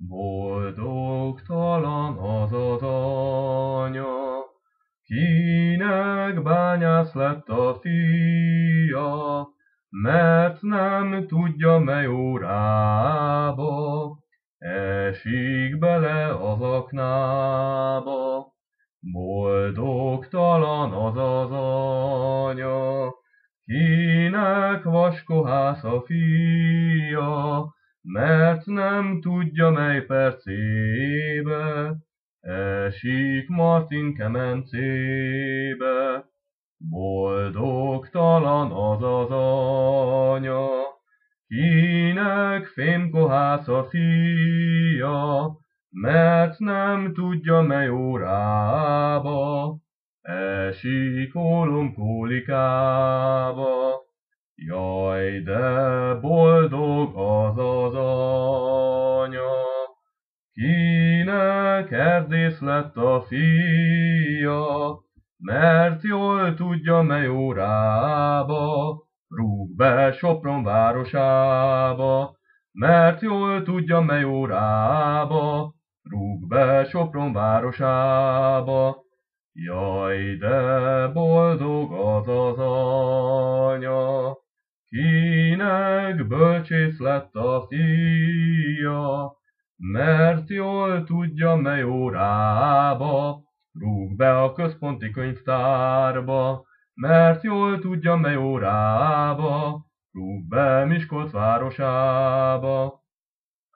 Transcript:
Boldogtalan az az anya, kinek bányász lett a fia, mert nem tudja, mely órába esik bele az aknába. Boldogtalan az az anya, kinek vaskohász a fia, mert nem tudja, mely percébe esik Martin kemencébe. Boldogtalan az az anya, kinek fémkohász a fia, mert nem tudja, mely órába esik ólomkólikába. Jaj, de boldog az az anya, kinek erdész lett a fia, mert jól tudja, mely órába rúg be Sopron városába, mert jól tudja, mely órába rúg be Sopron városába. Jaj, de boldog az az anya, kinek bölcsész lett a fia, mert jól tudja, mely órába rúg be a központi könyvtárba, mert jól tudja, mely órába rúg be Miskolc városába.